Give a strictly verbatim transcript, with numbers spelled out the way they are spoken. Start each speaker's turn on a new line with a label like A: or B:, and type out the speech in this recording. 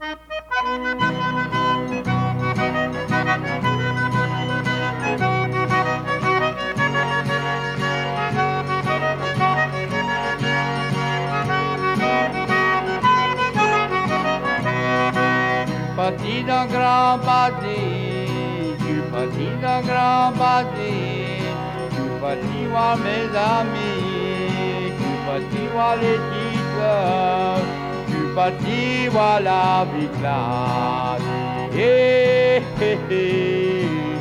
A: Parti d'un grand parti, tu parti d'un grand parti, tu parti voir mes amis, tu parti voir les titres, tu parti voir la vie classe. Hey, hey, hey.